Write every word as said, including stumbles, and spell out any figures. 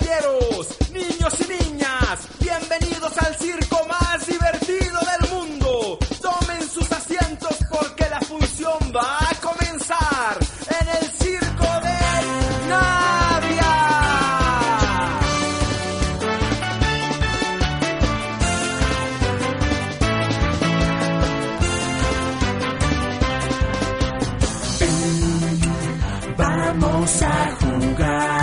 caballeros, niños y niñas, bienvenidos al circo más divertido del mundo. Tomen sus asientos porque la función va a comenzar en el circo de Navia. Vamos a jugar.